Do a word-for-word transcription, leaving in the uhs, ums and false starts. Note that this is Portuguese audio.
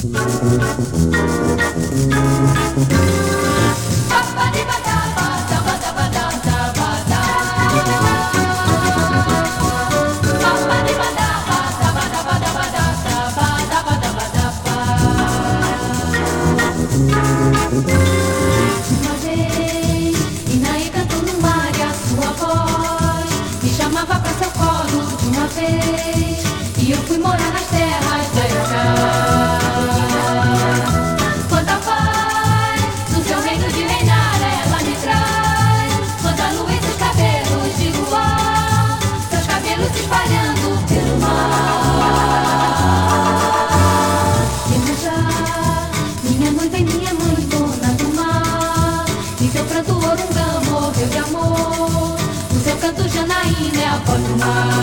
Uma vez, Inaí cantou no mar e a sua voz me chamava pra seu colo de uma vez. E eu fui morar nas terras da Ioká. Quanta paz no seu reino de reinar ela me traz. Quanta luz nos cabelos de luar, seus cabelos se espalhando pelo mar. Iemanjá, minha noiva e minha mãe, dona do mar. E seu pranto Orunga morreu de amor. O seu canto Janaína é a voz do mar.